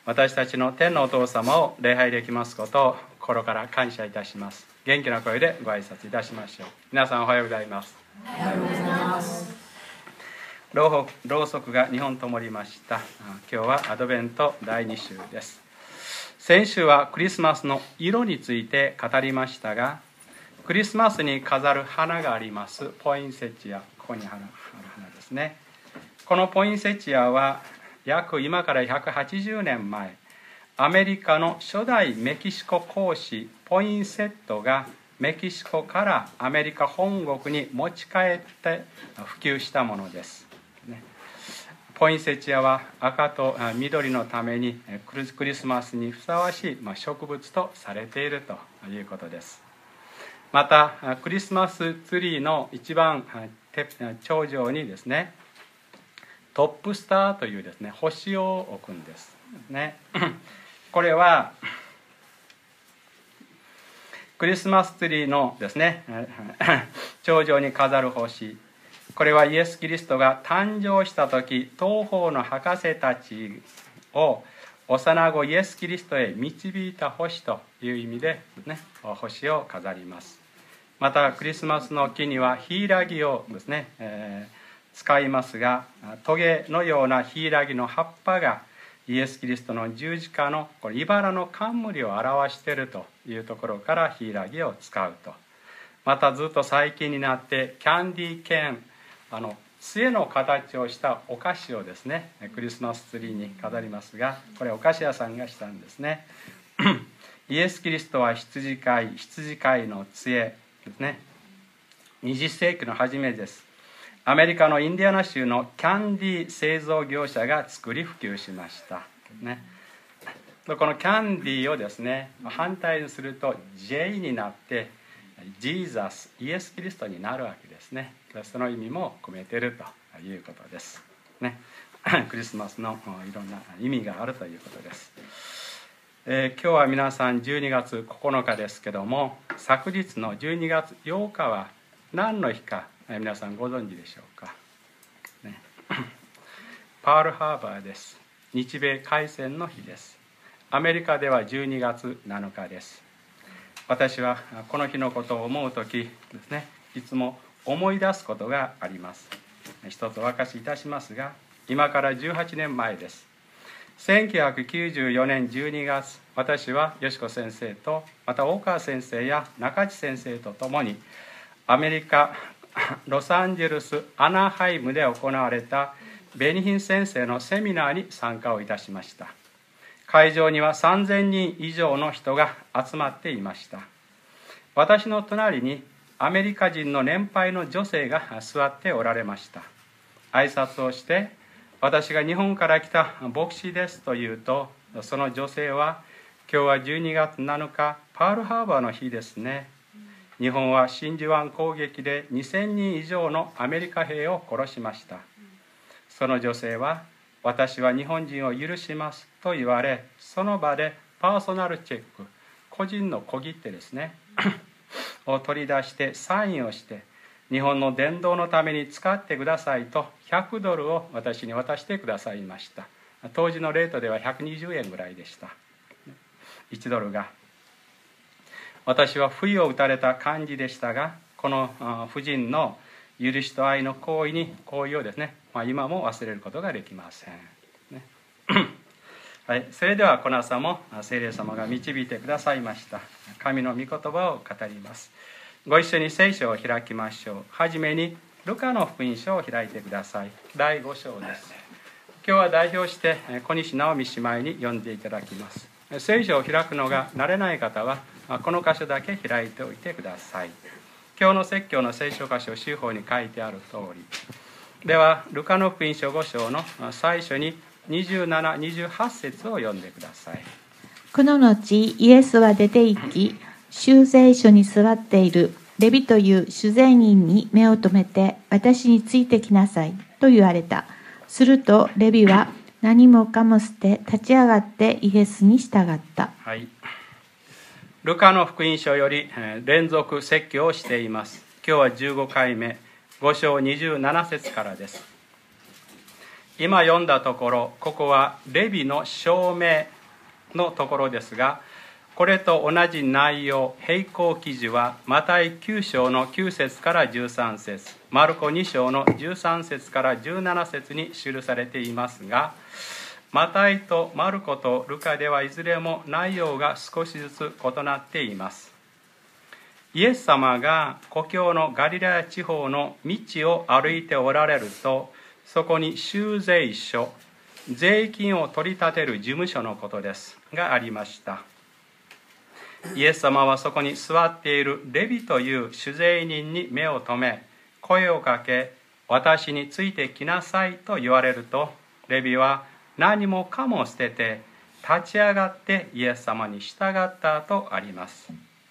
私たちの天のお父様を礼拝できますことを心から感謝いたします。元気な声でご挨拶いたしましょう。皆さんおはようございます。 おはようございます。 ろうそくが2本灯りました。今日はアドベント第2週です。先週はクリスマスの色について語りましたが、クリスマスに飾る花があります。ポインセチア、ここにある花ですね。このポインセチアは今から180年前、アメリカの初代メキシコ公使ポインセットがメキシコからアメリカ本国に持ち帰って普及したものです。ポインセチアは赤と緑のためにクリスマスにふさわしい植物とされているということです。またクリスマスツリーの一番頂上にですね、トップスターというですね、星を置くんですね。これはクリスマスツリーのですね頂上に飾る星、これはイエス・キリストが誕生した時、東方の博士たちを幼子イエス・キリストへ導いた星という意味で、ね、星を飾ります。またクリスマスの木にはヒイラギをですね、使いますが、トゲのようなヒイラギの葉っぱがイエス・キリストの十字架の茨の冠を表しているというところからヒイラギを使うと。またずっと最近になってキャンディーケーン、杖の形をしたお菓子をですね、クリスマスツリーに飾りますが、これお菓子屋さんがしたんですね。イエス・キリストは羊飼いの杖ですね。20世紀の初めです。アメリカのインディアナ州のキャンディー製造業者が作り普及しました、ね、このキャンディーをですね、反対にすると J になってジーザス、イエス・キリストになるわけですね。その意味も込めているということです、ね、クリスマスのいろんな意味があるということです。今日は皆さん12月9日ですけども、昨日の12月8日は何の日か皆さんご存知でしょうか、ね、パールハーバーです。日米開戦の日です。アメリカでは12月7日です。私はこの日のことを思うときですね、いつも思い出すことがあります。一つお明かしいたしますが、今から18年前です。1994年12月、私はよしこ先生と、また大川先生や中地先生と共にアメリカロサンゼルスアナハイムで行われたベニヒン先生のセミナーに参加をいたしました。会場には3000人以上の人が集まっていました。私の隣にアメリカ人の年配の女性が座っておられました。挨拶をして、私が日本から来た牧師ですと言うと、その女性は、今日は12月7日パールハーバーの日ですね。日本は真珠湾攻撃で2000人以上のアメリカ兵を殺しました。その女性は、私は日本人を許しますと言われ、その場でパーソナルチェック、個人の小切手ですねを取り出してサインをして、日本の伝道のために使ってくださいと$100を私に渡してくださいました。当時のレートでは120円ぐらいでした。$1が。私は不意を打たれた感じでしたが、この夫人の許しと愛の行為をですね、今も忘れることができません、ねはい、それではこの朝も聖霊様が導いてくださいました神の御言葉を語ります。ご一緒に聖書を開きましょう。はじめにルカの福音書を開いてください。第5章です。今日は代表して小西直美姉妹に読んでいただきます。聖書を開くのが慣れない方はこの箇所だけ開いておいてください。今日の説教の聖書箇所、州法に書いてある通りでは、ルカの福音書5章の最初に27、28節を読んでください。 この後、イエスは出て行き、修税所に座っているレビという主税人に目を留めて、私についてきなさいと言われた。するとレビは何もかも捨て立ち上がってイエスに従った。 はい、ルカの福音書より連続説教をしています。今日は15回目、5章27節からです。 今読んだところ、ここはレビの証明のところですが、これと同じ内容、並行記事はマタイ9章の9節から13節、マルコ2章の13節から17節に記されていますが、マタイとマルコとルカではいずれも内容が少しずつ異なっています。イエス様が故郷のガリラヤ地方の道を歩いておられると、そこに収税所、税金を取り立てる事務所のことですがありました。イエス様はそこに座っているレビという酒税人に目を留め、声をかけ、私についてきなさいと言われると、レビは何もかも捨てて立ち上がってイエス様に従ったとあります。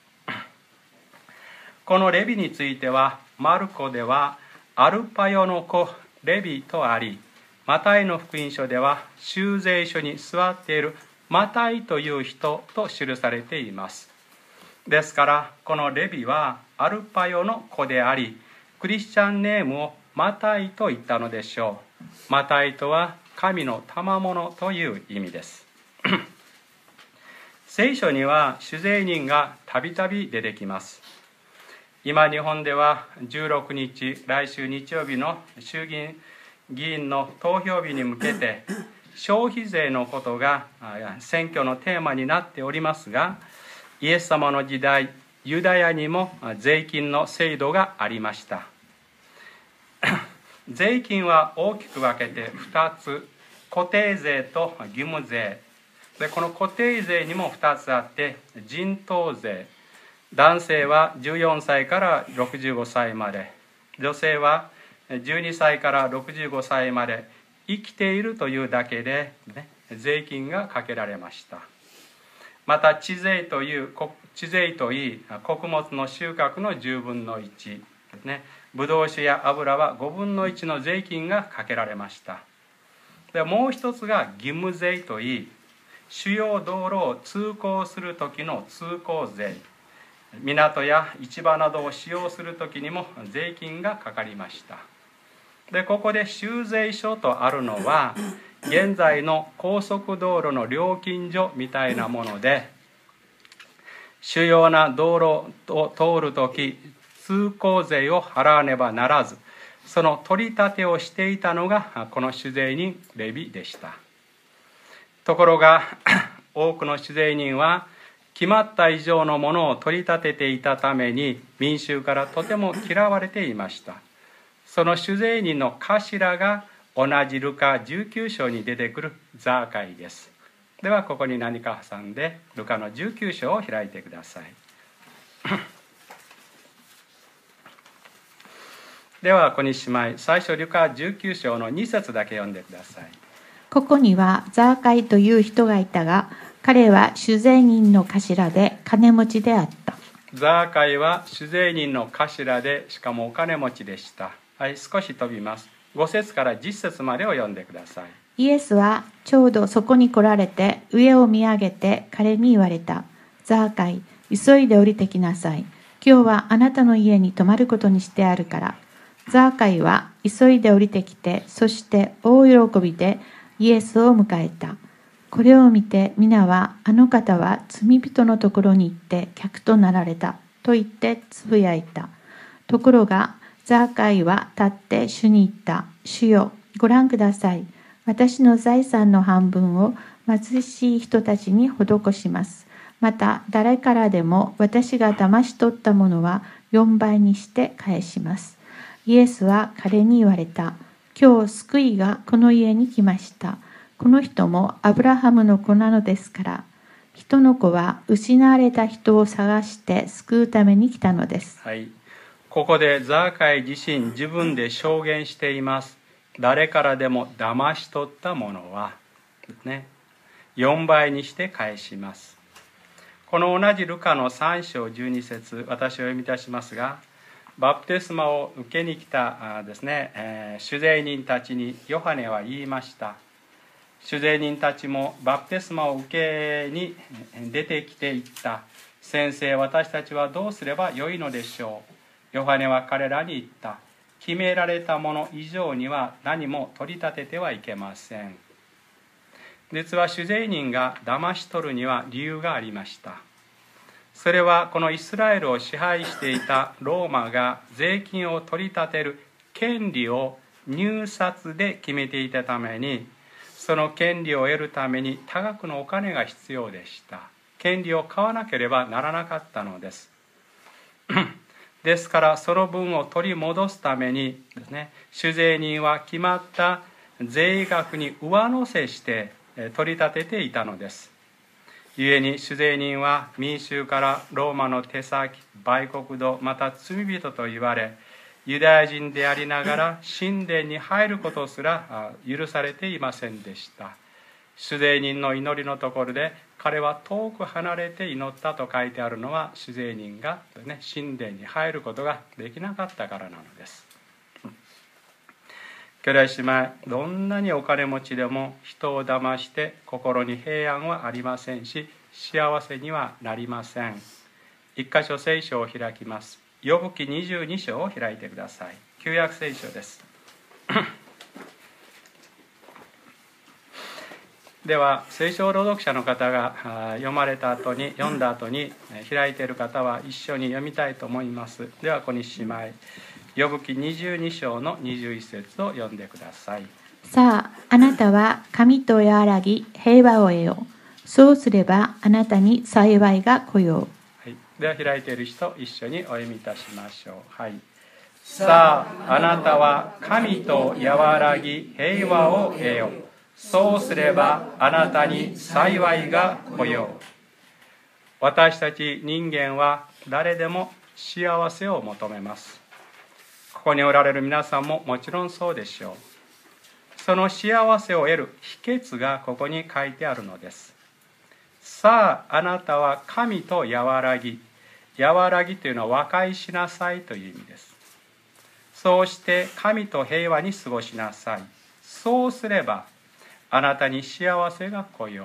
このレビについてはマルコではアルパヨの子レビとあり、マタイの福音書では収税所に座っているマタイという人と記されています。ですからこのレビはアルパヨの子であり、クリスチャンネームをマタイと言ったのでしょう。マタイとは神の賜物という意味です。聖書には酒税人がたびたび出てきます。今日本では16日、来週日曜日の衆議院議員の投票日に向けて消費税のことが選挙のテーマになっておりますが、イエス様の時代、ユダヤにも税金の制度がありました。税金は大きく分けて2つ、固定税と義務税で、この固定税にも2つあって、人頭税、男性は14歳から65歳まで、女性は12歳から65歳まで生きているというだけで、税金がかけられました。また地税といい穀物の収穫の10分の1ですね、ブドウ酒や油は5分の1の税金がかけられました。でもう一つが義務税といい、主要道路を通行する時の通行税、港や市場などを使用する時にも税金がかかりました。でここで収税所とあるのは現在の高速道路の料金所みたいなもので、主要な道路を通るとき通行税を払わねばならず、その取り立てをしていたのがこの酒税人レビでした。ところが多くの酒税人は決まった以上のものを取り立てていたために民衆からとても嫌われていました。その酒税人の頭が同じルカ19章に出てくるザーカイです。ではここに何か挟んでルカの19章を開いてください。では小西姉妹、最初ルカ19章の2節だけ読んでください。 ここにはザーカイという人がいたが、彼は酒税人の頭で金持ちであった。 ザーカイは酒税人の頭で、しかもお金持ちでした。はい、少し飛びます。5節から10節までを読んでください。 イエスはちょうどそこに来られて、上を見上げて彼に言われた。ザーカイ、急いで降りてきなさい。今日はあなたの家に泊まることにしてあるから。ザーカイは急いで降りてきて、そして大喜びでイエスを迎えた。これを見て皆は、あの方は罪人のところに行って客となられたと言ってつぶやいた。ところがザーカイは立って主に言った。主よ、ご覧ください。私の財産の半分を貧しい人たちに施します。また誰からでも私が騙し取ったものは4倍にして返します。イエスは彼に言われた。今日救いがこの家に来ました。この人もアブラハムの子なのですから。人の子は失われた人を探して救うために来たのです。 はい、ここでザーカイ自身自分で証言しています。誰からでも騙し取ったものはですね、4倍にして返します。この同じルカの3章12節、私を読み出しますが、バプテスマを受けに来たですね、酒税人たちにヨハネは言いました。酒税人たちもバプテスマを受けに出てきていった。先生、私たちはどうすればよいのでしょう。ヨハネは彼らに言った。 決められたもの以上には何も取り立ててはいけません。実は主税人が騙し取るには理由がありました。それはこのイスラエルを支配していたローマが税金を取り立てる権利を入札で決めていたために、その権利を得るために多額のお金が必要でした。権利を買わなければならなかったのです。ですからその分を取り戻すためにですね、主税人は決まった税額に上乗せして取り立てていたのです。故に主税人は民衆からローマの手先、売国奴、また罪人と言われ、ユダヤ人でありながら神殿に入ることすら許されていませんでした。主税人の祈りのところで、彼は遠く離れて祈ったと書いてあるのは、主税人が、神殿に入ることができなかったからなのです。兄弟姉妹、どんなにお金持ちでも人を騙して心に平安はありませんし、幸せにはなりません。一箇所聖書を開きます。ヨブ記22章を開いてください。旧約聖書です。では聖書朗読者の方が読んだ後に開いている方は一緒に読みたいと思います。では小西姉妹、ヨブ記22章の21節を読んでください。 さあ、あなたは神と和らぎ平和を得よう。そうすればあなたに幸いが来よう。 はい、では開いている人一緒にお読みいたしましょう。はい。さあ、あなたは神と和らぎ平和を得よう。そうすればあなたに幸いが来よう。私たち人間は誰でも幸せを求めます。ここにおられる皆さんももちろんそうでしょう。その幸せを得る秘訣がここに書いてあるのです。さあ、あなたは神と和らぎ。和らぎというのは和解しなさいという意味です。そうして神と平和に過ごしなさい。そうすればあなたに幸せが来よう。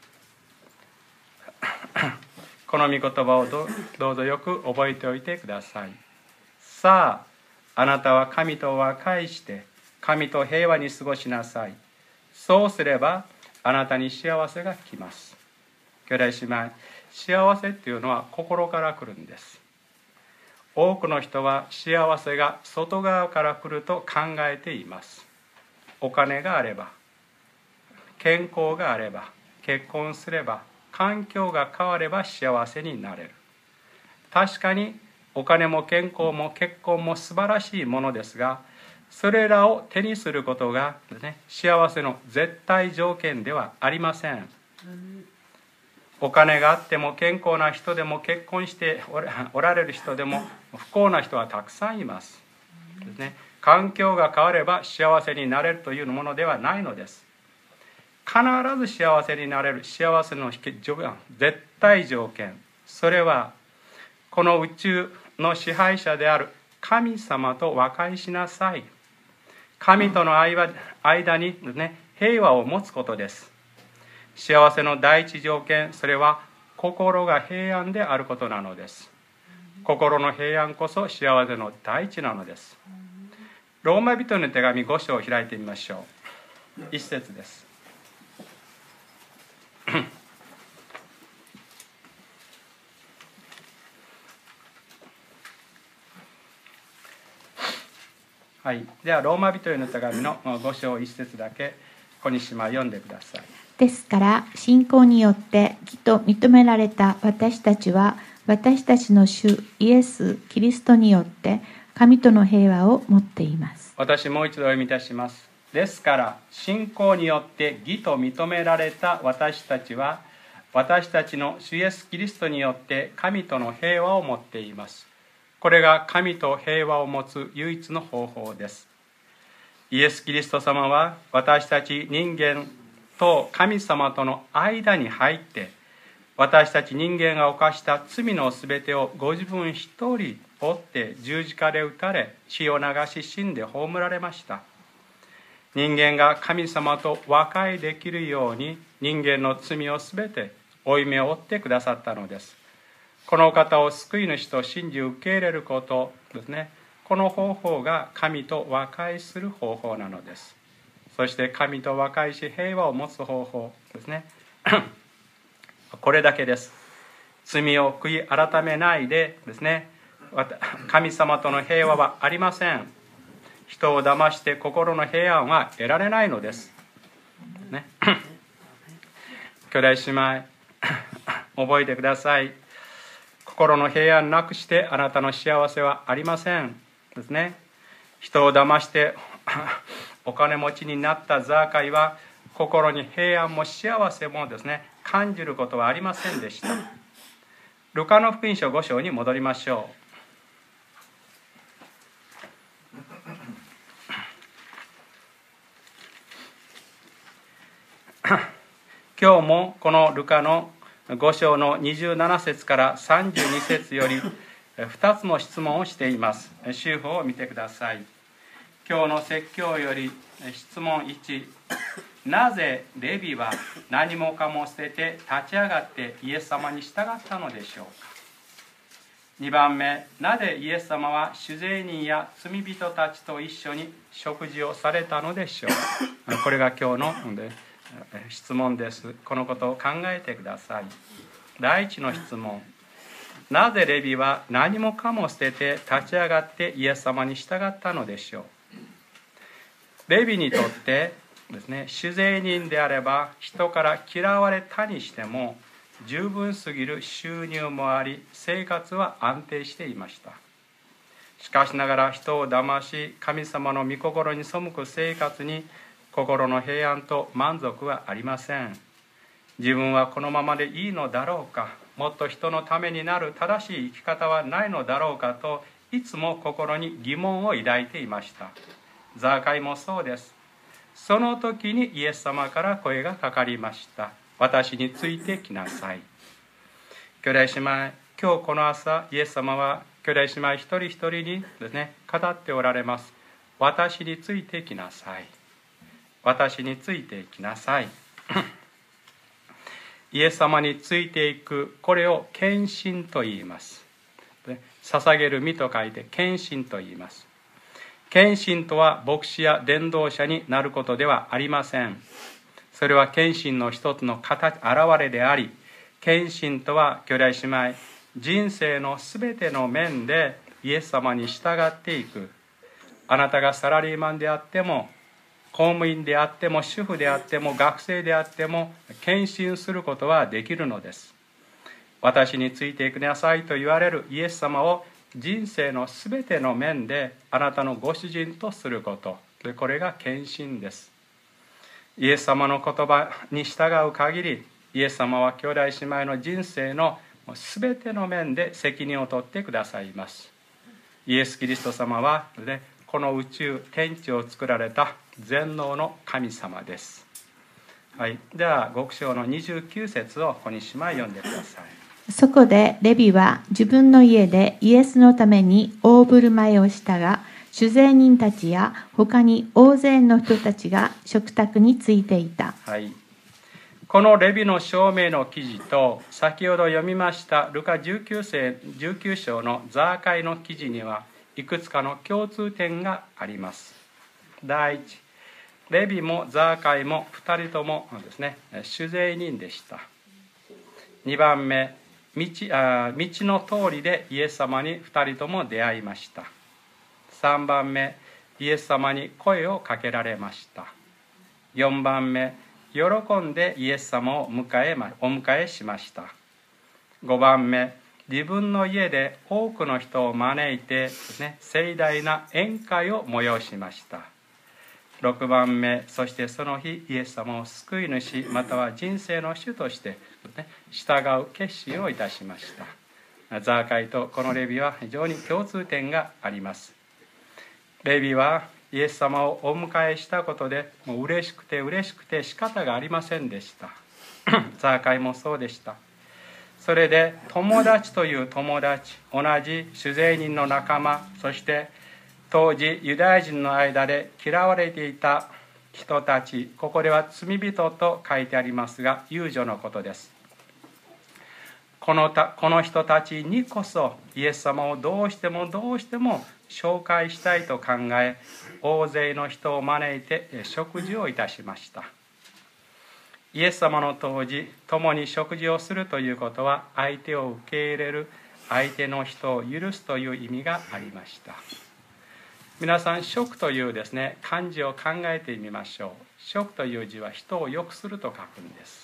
この御言葉をどうぞよく覚えておいてください。さあ、あなたは神と和解して神と平和に過ごしなさい。そうすればあなたに幸せが来ます。兄弟姉妹、幸せっていうのは心から来るんです。多くの人は幸せが外側から来ると考えています。お金があれば、健康があれば、結婚すれば、環境が変われば幸せになれる。確かにお金も健康も結婚も素晴らしいものですが、それらを手にすることが、幸せの絶対条件ではありません。お金があっても健康な人でも結婚しておられる人でも不幸な人はたくさんいます。環境が変われば幸せになれるというものではないのです。必ず幸せになれる幸せの絶対条件、それはこの宇宙の支配者である神様と和解しなさい。神との間に、平和を持つことです。幸せの第一条件、それは心が平安であることなのです。心の平安こそ幸せの第一なのです。ローマ人の手紙5章を開いてみましょう。一節です。はい、ではローマ人への手紙の5章1節だけ小西島読んでください。 ですから信仰によって義と認められた私たちは、私たちの主イエス・キリストによって神との平和を持っています。 私もう一度お読みいたします。ですから信仰によって義と認められた私たちは、私たちの主イエス・キリストによって神との平和を持っています。これが神と平和を持つ唯一の方法です。イエス・キリスト様は私たち人間と神様との間に入って、私たち人間が犯した罪のすべてをご自分一人負って十字架で打たれ、血を流し死んで葬られました。人間が神様と和解できるように、人間の罪をすべて負い目を負ってくださったのです。この方を救い主と信じ受け入れることですね。 この方法が神と和解する方法なのです。そして神と和解し平和を持つ方法ですね。これだけです。罪を悔い改めないでですね、神様との平和はありません。人を騙して心の平安は得られないのです、ね、兄弟姉妹覚えてください。心の平安なくしてあなたの幸せはありませんですね。人を騙してお金持ちになったザーカイは心に平安も幸せもですね感じることはありませんでした。ルカの福音書5章に戻りましょう。今日もこのルカの5章の27節から32節より2つの質問をしています。修法を見てください。今日の説教より質問1、なぜレビは何もかも捨てて立ち上がってイエス様に従ったのでしょうか。2番目、なぜイエス様は主税人や罪人たちと一緒に食事をされたのでしょうか。これが今日の質問です。このことを考えてください。第一の質問、なぜレビは何もかも捨てて立ち上がってイエス様に従ったのでしょう。レビにとってですね、主税人であれば人から嫌われたにしても十分すぎる収入もあり、生活は安定していました。しかしながら人を騙し神様の御心に背く生活に心の平安と満足はありません。自分はこのままでいいのだろうか、もっと人のためになる正しい生き方はないのだろうかといつも心に疑問を抱いていました。ザーカイもそうです。その時にイエス様から声がかかりました。私についてきなさい。兄弟姉妹、今日この朝イエス様は兄弟姉妹一人一人にですね語っておられます。私についてきなさい。私についてきなさい。イエス様についていく、これを献身と言います。捧げる身と書いて献身と言います。献身とは牧師や伝道者になることではありません。それは献身の一つの現れであり、献身とは兄弟姉妹、人生のすべての面でイエス様に従っていく。あなたがサラリーマンであっても、公務員であっても、主婦であっても、学生であっても献身することはできるのです。私についていきなさいと言われるイエス様を人生のすべての面であなたのご主人とすること、これが献身です。イエス様の言葉に従う限り、イエス様は兄弟姉妹の人生のすべての面で責任を取ってくださいます。イエス・キリスト様はこの宇宙天地を作られた全能の神様です。はい、では5章の29節を小西島読んでください。 そこでレビは自分の家でイエスのために大振る舞いをしたが、主税人たちや他に大勢の人たちが食卓についていた。 はい、このレビの証明の記事と先ほど読みましたルカ19章のザーカイの記事にはいくつかの共通点があります。第一、レビもザーカイも2人ともですね、主税人でした。2番目、道の通りでイエス様に2人とも出会いました。3番目、イエス様に声をかけられました。4番目、喜んでイエス様をお迎えしました。5番目、自分の家で多くの人を招いて、盛大な宴会を催しました。6番目、そしてその日イエス様を救い主または人生の主として従う決心をいたしました。ザーカイとこのレビは非常に共通点があります。レビはイエス様をお迎えしたことでもう嬉しくて仕方がありませんでした。ザーカイもそうでした。それで友達という友達、同じ主税人の仲間、そして当時ユダヤ人の間で嫌われていた人たち、ここでは罪人と書いてありますが遊女のことです。 この人たちにこそイエス様をどうしても紹介したいと考え、大勢の人を招いて食事をいたしました。イエス様の当時、共に食事をするということは、相手を受け入れる、相手の人を許すという意味がありました。皆さん、食というですね、漢字を考えてみましょう。食という字は人を良くすると書くんです。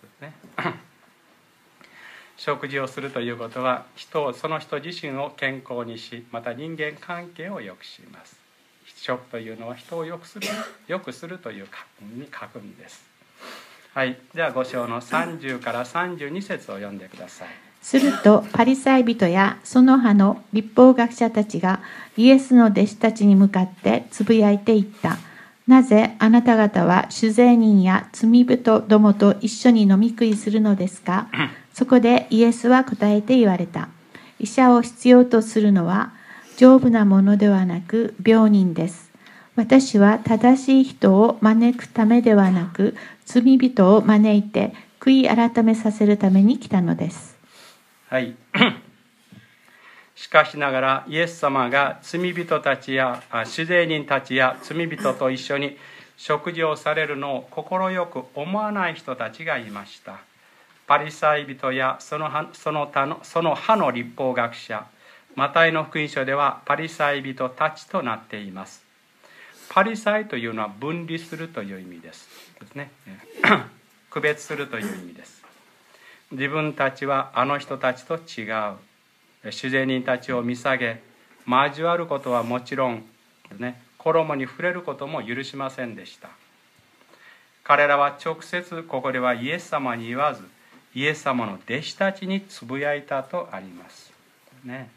食事をするということは、その人自身を健康にし、また人間関係を良くします。食というのは人を良くするというに書くんです。はい、では5章の30から32節を読んでください。 するとパリサイ人やその派の律法学者たちがイエスの弟子たちに向かってつぶやいていった。なぜあなた方は酒税人や罪人どもと一緒に飲み食いするのですか？そこでイエスは答えて言われた。医者を必要とするのは丈夫なものではなく病人です。私は正しい人を招くためではなく罪人を招いて悔い改めさせるために来たのです。 はい。しかしながらイエス様が罪人たちや酒税人たちや罪人と一緒に食事をされるのを快く思わない人たちがいました。パリサイ人やその派の律法学者、マタイの福音書ではパリサイ人たちとなっています。パリサイというのは分離するという意味ですね。区別するという意味です。自分たちはあの人たちと違う。酒税人たちを見下げ、交わることはもちろん、衣に触れることも許しませんでした。彼らは直接ここではイエス様に言わず、イエス様の弟子たちにつぶやいたとありますね。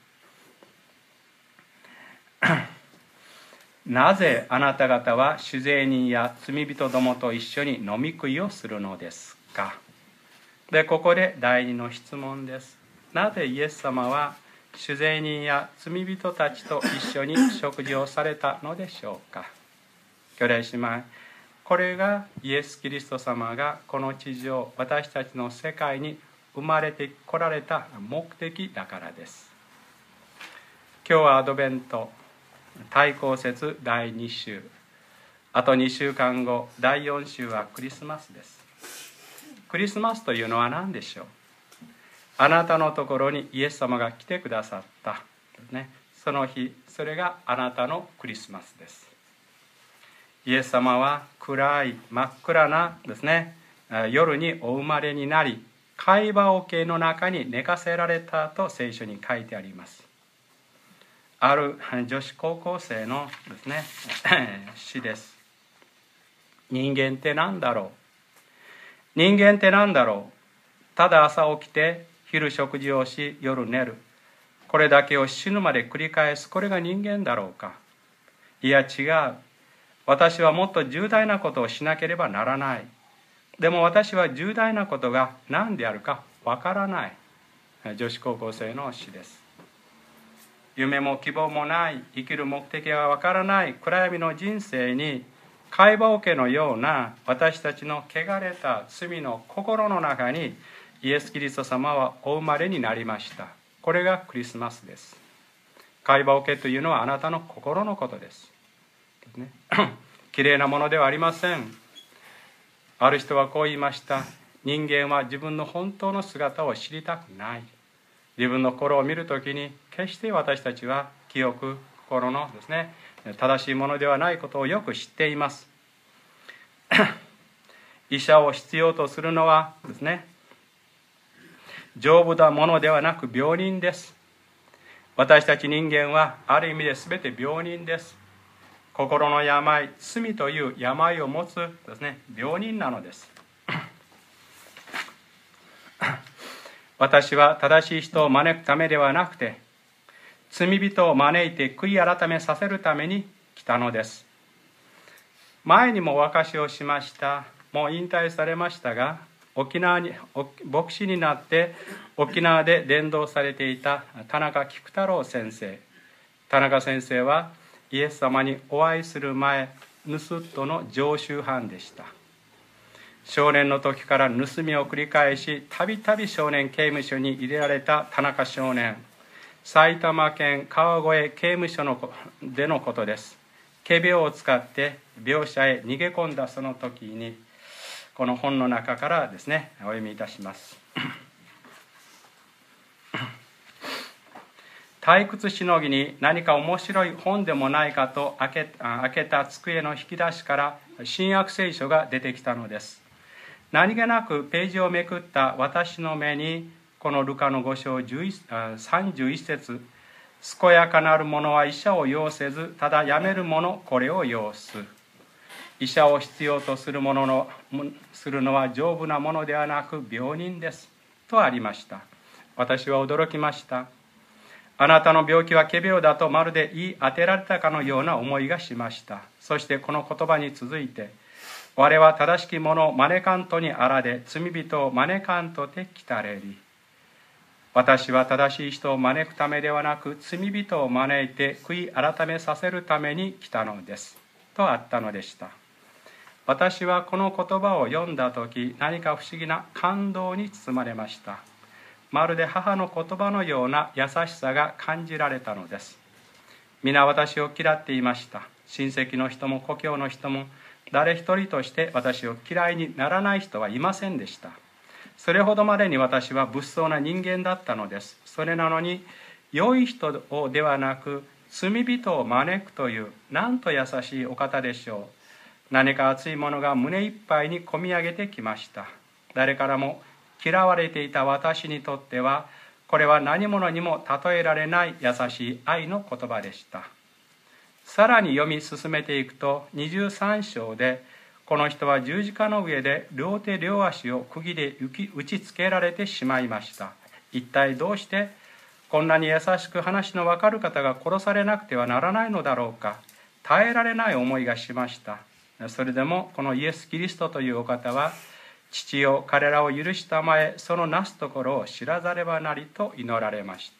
なぜあなた方は酒税人や罪人どもと一緒に飲み食いをするのですか？で、ここで第2の質問です。なぜイエス様は酒税人や罪人たちと一緒に食事をされたのでしょうか？兄弟姉妹、これがイエス・キリスト様がこの地上、私たちの世界に生まれてこられた目的だからです。今日はアドベント大公節第2週、あと2週間後第4週はクリスマスです。クリスマスというのは何でしょう？あなたのところにイエス様が来てくださった、その日、それがあなたのクリスマスです。イエス様は暗い真っ暗な夜にお生まれになり、貝羽桶の中に寝かせられたと聖書に書いてあります。ある女子高校生の詩です。人間って何だろう？人間って何だろう？ただ朝起きて昼食事をし夜寝る、これだけを死ぬまで繰り返す、これが人間だろうか？いや違う。私はもっと重大なことをしなければならない。でも私は重大なことが何であるかわからない。女子高校生の詩です。夢も希望もない、生きる目的がわからない暗闇の人生に、貝羽桶のような私たちの汚れた罪の心の中にイエス・キリスト様はお生まれになりました。これがクリスマスです。貝羽桶というのはあなたの心のことです。きれいなものではありません。ある人はこう言いました。人間は自分の本当の姿を知りたくない。自分の心を見るときに決して私たちは記憶、心の正しいものではないことをよく知っています。医者を必要とするのは丈夫なものではなく病人です。私たち人間はある意味で全て病人です。心の病、罪という病を持つ病人なのです。私は正しい人を招くためではなくて、罪人を招いて悔い改めさせるために来たのです。前にもお証しをしました。もう引退されましたが、沖縄に牧師になって沖縄で伝道されていた田中菊太郎先生。田中先生はイエス様にお会いする前、盗人の常習犯でした。 少年の時から盗みを繰り返したびたび少年刑務所に入れられた田中少年、埼玉県川越刑務所でのことです。仮病を使って病者へ逃げ込んだその時に、この本の中からですね、お読みいたします。退屈しのぎに何か面白い本でもないかと開けた机の引き出しから新約聖書が出てきたのです。何気なくページをめくった私の目に、このルカの5章31節、健やかなる者は医者を要せず、ただ病める者これを要す。医者を必要とするのは丈夫なものではなく病人ですとありました。私は驚きました。あなたの病気は仮病だとまるで言い当てられたかのような思いがしました。そしてこの言葉に続いて、我は正しき者を招かんとにあらで、罪人を招かんとて来たれり。私は正しい人を招くためではなく、罪人を招いて悔い改めさせるために来たのです。とあったのでした。私はこの言葉を読んだとき、何か不思議な感動に包まれました。まるで母の言葉のような優しさが感じられたのです。皆私を嫌っていました。親戚の人も故郷の人も、誰一人として私を嫌いにならない人はいませんでした。それほどまでに私は物騒な人間だったのです。それなのに、良い人をではなく罪人を招くという、なんと優しいお方でしょう。何か熱いものが胸いっぱいにこみ上げてきました。誰からも嫌われていた私にとっては、これは何者にも例えられない優しい愛の言葉でした。さらに読み進めていくと、23章で、この人は十字架の上で両手両足を釘で打ちつけられてしまいました。一体どうしてこんなに優しく話の分かる方が殺されなくてはならないのだろうか。耐えられない思いがしました。それでもこのイエス・キリストというお方は、父よ彼らを許したまえ、そのなすところを知らざればなりと祈られました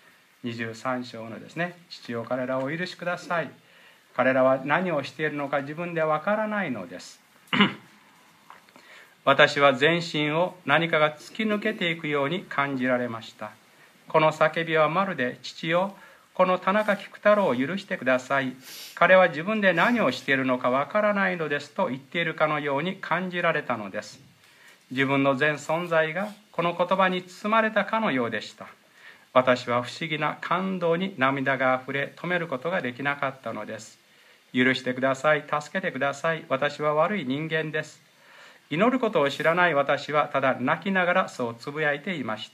。23章のですね、父よ彼らをお許しください。彼らは何をしているのか自分ではわからないのです私は全身を何かが突き抜けていくように感じられました。この叫びはまるで、父よこの田中菊太郎を許してください、彼は自分で何をしているのかわからないのですと言っているかのように感じられたのです。自分の全存在がこの言葉に包まれたかのようでした。私は不思議な感動に涙があふれ、止めることができなかったのです。許してください、助けてください、私は悪い人間です。祈ることを知らない私はただ泣きながらそうつぶやいていました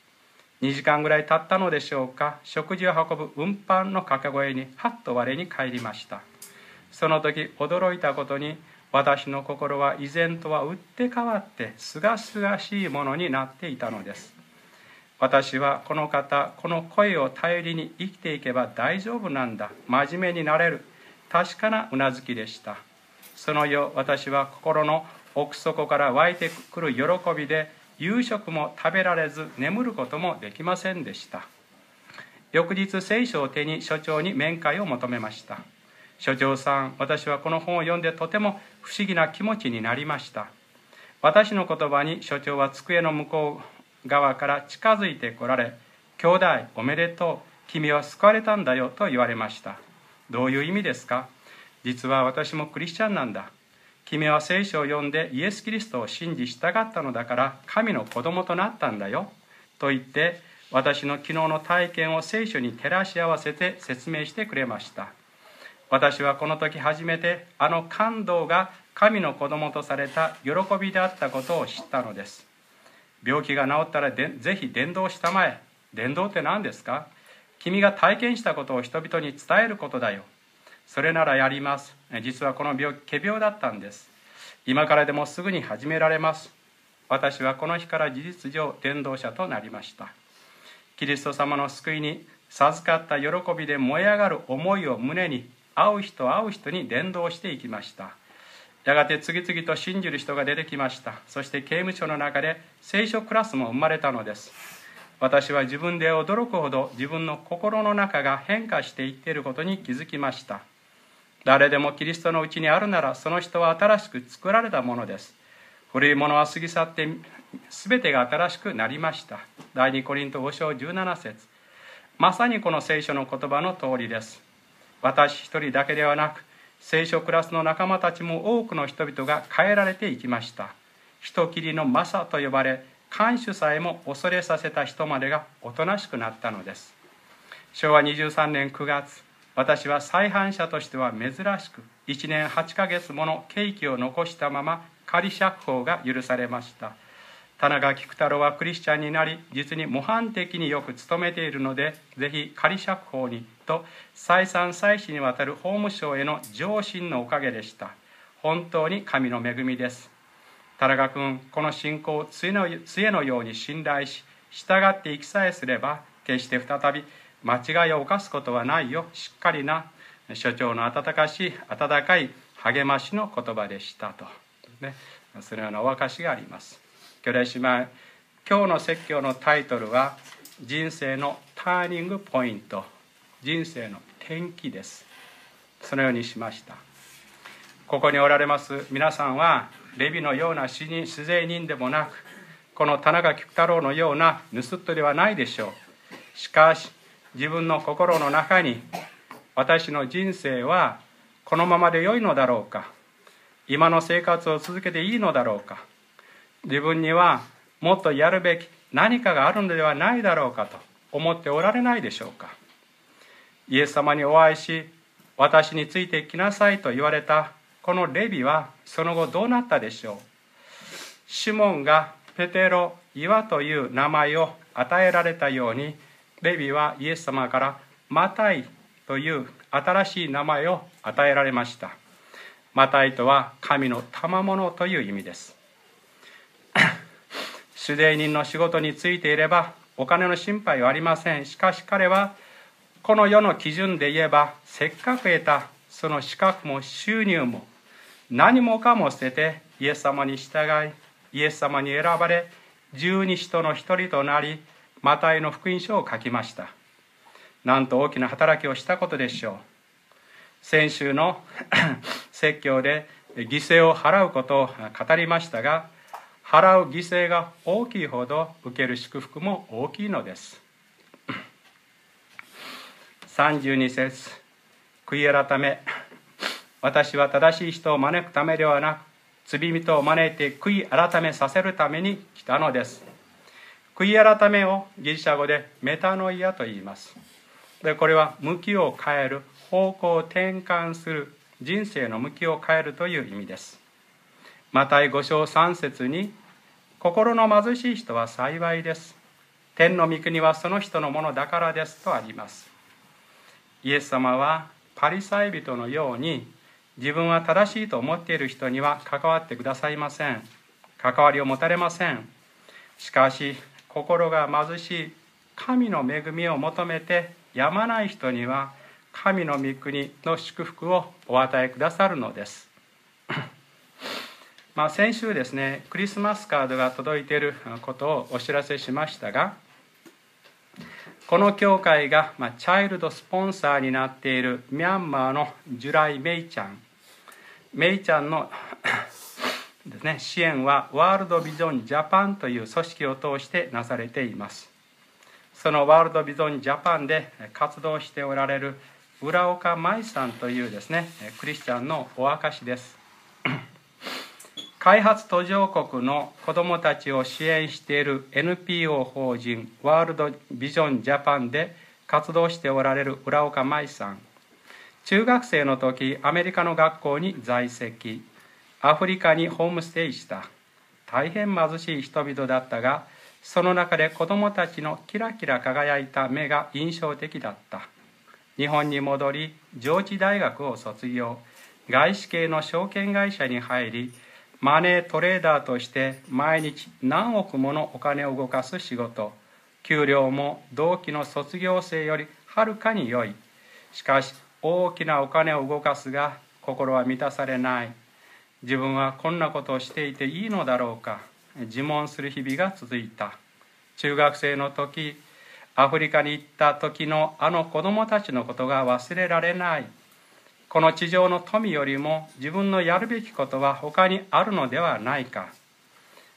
。2時間ぐらい経ったのでしょうか。食事を運ぶ運搬の掛け声にはっと我に返りました。その時驚いたことに、私の心は以前とは打って変わってすがすがしいものになっていたのです。私はこの方、この声を頼りに生きていけば大丈夫なんだ、真面目になれる、確かなうなずきでした。その夜、私は心の奥底から湧いてくる喜びで、夕食も食べられず眠ることもできませんでした。翌日、聖書を手に所長に面会を求めました。所長さん、私はこの本を読んでとても不思議な気持ちになりました。私の言葉に所長は机の向こう側から近づいてこられ、兄弟おめでとう、君は救われたんだよと言われました。どういう意味ですか。実は私もクリスチャンなんだ。君は聖書を読んでイエス・キリストを信じ従ったのだから神の子供となったんだよと言って、私の昨日の体験を聖書に照らし合わせて説明してくれました。私はこの時初めてあの感動が神の子供とされた喜びであったことを知ったのです。病気が治ったらぜひ伝道したまえ。伝道って何ですか。君が体験したことを人々に伝えることだよ。それならやります。実はこの病気、仮病だったんです。今からでもすぐに始められます。私はこの日から事実上伝道者となりました。キリスト様の救いに授かった喜びで燃え上がる思いを胸に、会う人に伝道していきました。やがて次々と信じる人が出てきました。そして刑務所の中で聖書クラスも生まれたのです。私は自分で驚くほど自分の心の中が変化していっていることに気づきました。誰でもキリストのうちにあるなら、その人は新しく作られたものです。 古いものは過ぎ去って全てが新しくなりました。第2コリント5章17節。まさにこの聖書の言葉の通りです。私一人だけではなく、聖書クラスの仲間たちも多くの人々が変えられていきました。人斬りのマサと呼ばれ、看守さえも恐れさせた人までがおとなしくなったのです。昭和23年9月、私は再犯者としては珍しく1年8ヶ月もの刑期を残したまま仮釈放が許されました。田中菊太郎はクリスチャンになり、実に模範的によく勤めているので、ぜひ仮釈放にと再三再四にわたる法務省への上申のおかげでした。本当に神の恵みです。田中君、この信仰を杖のように信頼し、従っていきさえすれば、決して再び間違いを犯すことはないよ。しっかりな所長の温かい励ましの言葉でしたと、そのようなお証があります。兄弟姉妹、今日の説教のタイトルは人生のターニングポイント、人生の転機です。そのようにしました。ここにおられます皆さんはレビのような酒税人でもなく、この田中菊太郎のような盗人ではないでしょう。しかし自分の心の中に、私の人生はこのままで良いのだろうか、今の生活を続けていいのだろうか、自分にはもっとやるべき何かがあるのではないだろうかと思っておられないでしょうか。イエス様にお会いし、私についてきなさいと言われたこのレビはその後どうなったでしょう。シモンがペテロ、岩という名前を与えられたように、レビはイエス様からマタイという新しい名前を与えられました。マタイとは神の賜物という意味です。主税人の仕事についていればお金の心配はありません。しかし彼はこの世の基準で言えば、せっかく得たその資格も収入も何もかも捨ててイエス様に従い、イエス様に選ばれ、十二使徒の一人となり、マタイの福音書を書きました。なんと大きな働きをしたことでしょう。先週の説教で犠牲を払うことを語りましたが、払う犠牲が大きいほど受ける祝福も大きいのです。32節、悔い改め、私は正しい人を招くためではなく、罪人を招いて悔い改めさせるために来たのです。悔い改めをギリシャ語でメタノイアと言います。で、これは向きを変える、方向を転換する、人生の向きを変えるという意味です。マタイ5章3節に、心の貧しい人は幸いです。天の御国はその人のものだからですとあります。イエス様はパリサイ人のように、自分は正しいと思っている人には関わってくださいません。関わりを持たれません。しかし、心が貧しい神の恵みを求めてやまない人には、神の御国の祝福をお与えくださるのです。先週ですね、クリスマスカードが届いていることをお知らせしましたが、この教会がチャイルドスポンサーになっているミャンマーのジュライ・メイちゃんのですね、支援はワールドビジョンジャパンという組織を通してなされています。そのワールドビジョンジャパンで活動しておられる浦岡舞さんというですね、クリスチャンのお証です。開発途上国の子どもたちを支援している NPO 法人ワールドビジョンジャパンで活動しておられる浦岡舞さん、中学生の時アメリカの学校に在籍、アフリカにホームステイした。大変貧しい人々だったが、その中で子どもたちのキラキラ輝いた目が印象的だった。日本に戻り、上智大学を卒業、外資系の証券会社に入り、マネートレーダーとして毎日何億ものお金を動かす仕事。給料も同期の卒業生よりはるかに良い。しかし大きなお金を動かすが心は満たされない。自分はこんなことをしていていいのだろうか。自問する日々が続いた。中学生の時、アフリカに行った時のあの子供たちのことが忘れられない。この地上の富よりも自分のやるべきことは他にあるのではないか。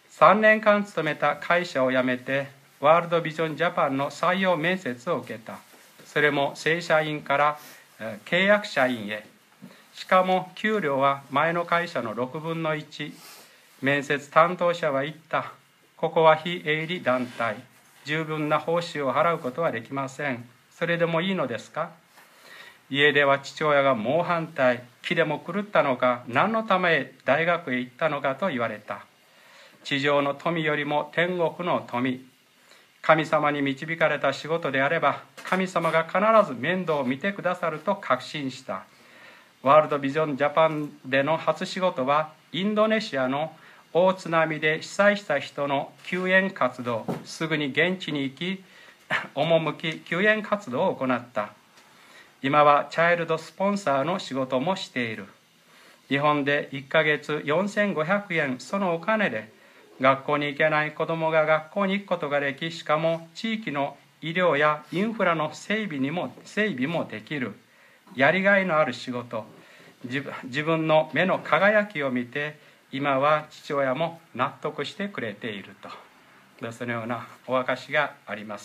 3年間勤めた会社を辞めてワールドビジョンジャパンの採用面接を受けた。それも正社員から契約社員へ。しかも給料は前の会社の6分の1。面接担当者は言った。ここは非営利団体。十分な報酬を払うことはできません。それでもいいのですか？家では父親が猛反対。気でも狂ったのか、何のため大学へ行ったのかと言われた。地上の富よりも天国の富。神様に導かれた仕事であれば、神様が必ず面倒を見てくださると確信した。ワールドビジョンジャパンでの初仕事は、インドネシアの大津波で被災した人の救援活動。すぐに現地に行き、赴き救援活動を行った。今はチャイルドスポンサーの仕事もしている。日本で1ヶ月4500円、そのお金で学校に行けない子どもが学校に行くことができ、しかも地域の医療やインフラの整備もできる。やりがいのある仕事。自分の目の輝きを見て、今は父親も納得してくれていると。そのようなお証しがあります。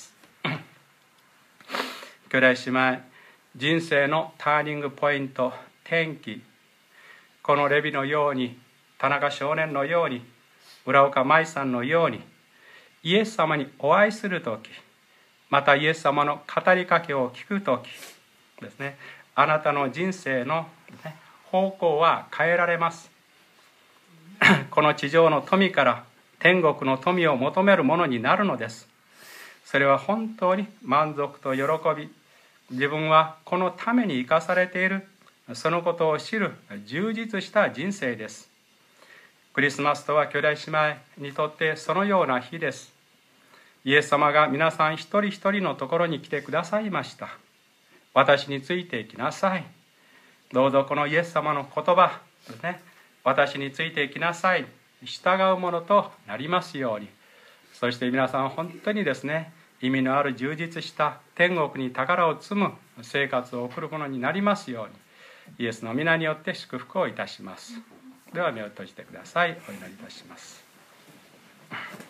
兄弟姉妹、人生のターニングポイント、転機。このレビのように、田中少年のように、浦岡舞さんのように、イエス様にお会いするとき、またイエス様の語りかけを聞くときですね、あなたの人生の方向は変えられます。この地上の富から天国の富を求めるものになるのです。それは本当に満足と喜び、自分はこのために生かされている、そのことを知る充実した人生です。クリスマスとは兄弟姉妹にとってそのような日です。イエス様が皆さん一人一人のところに来てくださいました。私についていきなさい。どうぞこのイエス様の言葉ですね、私についていきなさい。従うものとなりますように。そして皆さん本当にですね、意味のある充実した天国に宝を積む生活を送るものになりますように、イエスの皆によって祝福をいたします。では目を閉じてください。お祈りいたします。